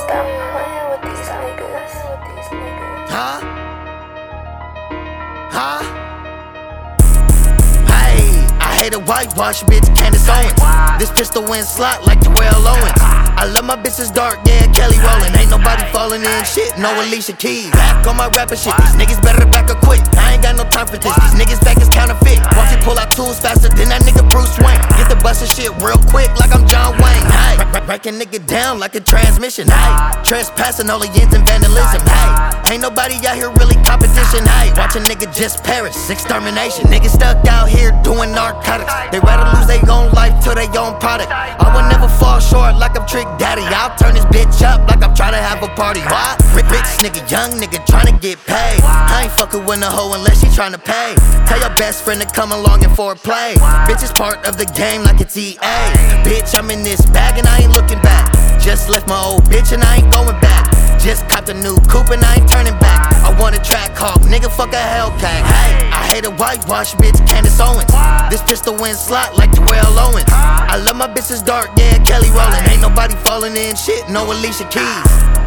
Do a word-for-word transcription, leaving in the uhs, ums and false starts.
Stop playing with these niggas. Huh? Huh? Hey, I hate a whitewash bitch, Candace Owens. This pistol went slot like Terrell Owens. I love my bitches dark, yeah, Kelly Rowland. Ain't nobody falling in shit, no Alicia Keys. Back on my rapper shit, these niggas better back up quick. I ain't got no time for this, these niggas back is counterfeit. Watch it pull out tools faster than that nigga Bruce Wayne. Get the bustin' shit real quick like I'm John Wayne. Hey, break a nigga down like a transmission. Hey, trespassing all the yins and vandalism. Hey, ain't nobody out here really competition. Hey, watch a nigga just perish, extermination. Niggas stuck out here doing narcotics. They rather lose their own life to their own product. I would never fall short like I'm Trick Daddy. I'll turn this bitch up like I'm trying to have a party. Why? Rich nigga, young nigga trying to get paid. I ain't fucking with a hoe unless she trying to pay. Tell your best friend to come along and foreplay. Bitch is part of the game like it's E A. Bitch, I'm in this bag and I ain't looking back. Just left my old bitch and I ain't going back. Just copped a new coupe and I ain't turning back. I want a track hawk, nigga, fuck a Hellcat. Hey, I hate a whitewash bitch, Candace Owens. This pistol went slot like Terrell Owens. I love my bitches dark, yeah, Kelly Rowland. Ain't nobody falling in shit, no Alicia Keys.